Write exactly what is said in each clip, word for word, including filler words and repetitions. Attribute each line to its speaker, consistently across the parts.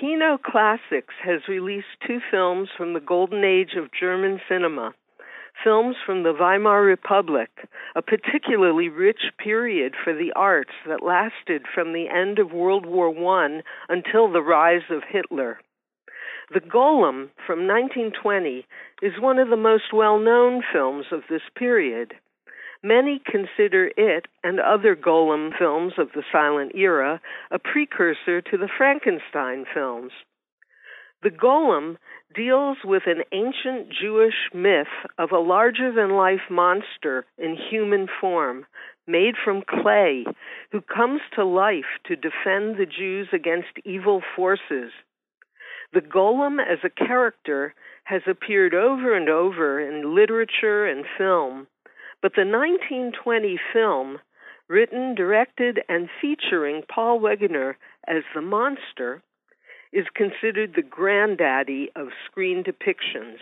Speaker 1: Kino Classics has released two films from the golden age of German cinema, films from the Weimar Republic, a particularly rich period for the arts that lasted from the end of World War One until the rise of Hitler. The Golem from nineteen twenty is one of the most well-known films of this period. Many consider it and other Golem films of the silent era a precursor to the Frankenstein films. The Golem deals with an ancient Jewish myth of a larger-than-life monster in human form, made from clay, who comes to life to defend the Jews against evil forces. The Golem as a character has appeared over and over in literature and film, but the nineteen twenty film, written, directed, and featuring Paul Wegener as the monster, is considered the granddaddy of screen depictions.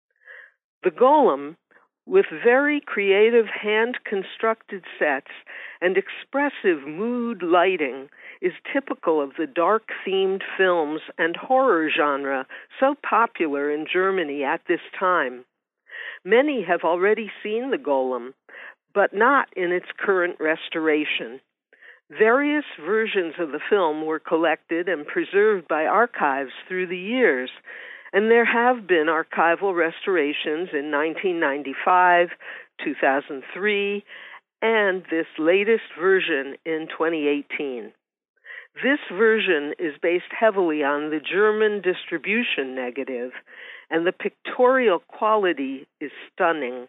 Speaker 1: The Golem, with very creative hand-constructed sets and expressive mood lighting, is typical of the dark-themed films and horror genre so popular in Germany at this time. Many have already seen The Golem, but not in its current restoration. Various versions of the film were collected and preserved by archives through the years, and there have been archival restorations in nineteen ninety-five, two thousand three, and this latest version in twenty eighteen. This version is based heavily on the German distribution negative, and the pictorial quality is stunning.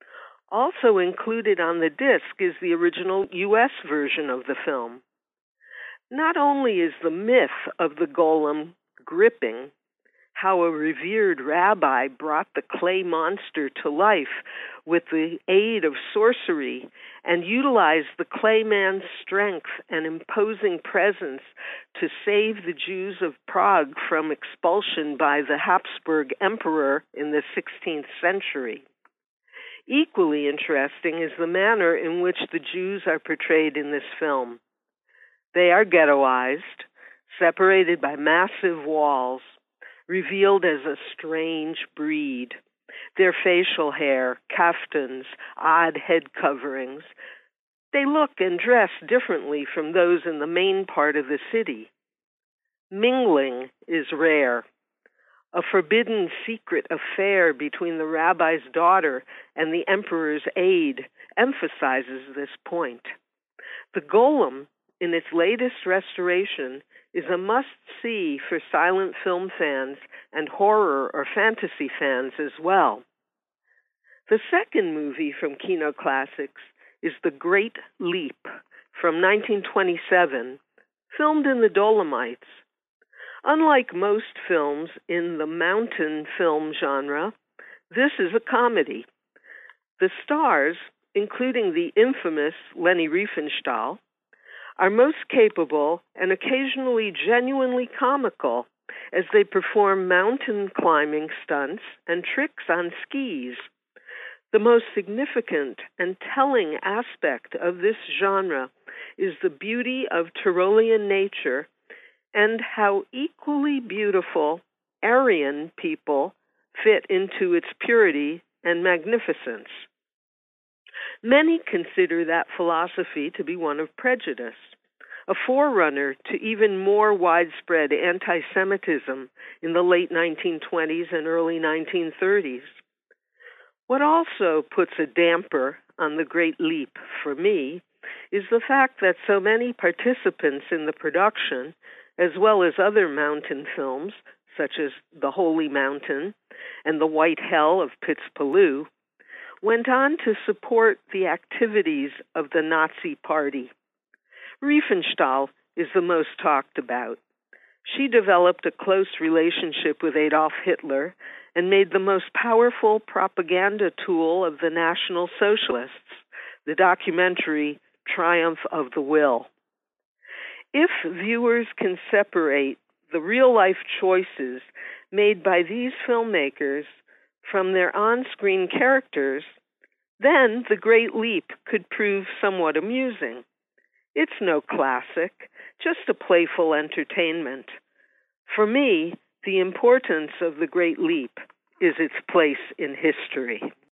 Speaker 1: Also included on the disc is the original U S version of the film. Not only is the myth of the Golem gripping, how a revered rabbi brought the clay monster to life with the aid of sorcery and utilized the clay man's strength and imposing presence to save the Jews of Prague from expulsion by the Habsburg Emperor in the sixteenth century. Equally interesting is the manner in which the Jews are portrayed in this film. They are ghettoized, separated by massive walls, revealed as a strange breed. Their facial hair, kaftans, odd head coverings. They look and dress differently from those in the main part of the city. Mingling is rare. A forbidden secret affair between the rabbi's daughter and the emperor's aide emphasizes this point. The Golem, in its latest restoration, is a must-see for silent film fans and horror or fantasy fans as well. The second movie from Kino Classics is The Great Leap from nineteen twenty-seven, filmed in the Dolomites. Unlike most films in the mountain film genre, this is a comedy. The stars, including the infamous Leni Riefenstahl, are most capable and occasionally genuinely comical as they perform mountain climbing stunts and tricks on skis. The most significant and telling aspect of this genre is the beauty of Tyrolean nature and how equally beautiful Aryan people fit into its purity and magnificence. Many consider that philosophy to be one of prejudice, a forerunner to even more widespread anti-Semitism in the late nineteen twenties and early nineteen thirties. What also puts a damper on The Great Leap for me is the fact that so many participants in the production, as well as other mountain films, such as The Holy Mountain and The White Hell of Pitzpaloo, went on to support the activities of the Nazi Party. Riefenstahl is the most talked about. She developed a close relationship with Adolf Hitler and made the most powerful propaganda tool of the National Socialists, the documentary Triumph of the Will. If viewers can separate the real-life choices made by these filmmakers from their on-screen characters, then The Great Leap could prove somewhat amusing. It's no classic, just a playful entertainment. For me, the importance of The Great Leap is its place in history.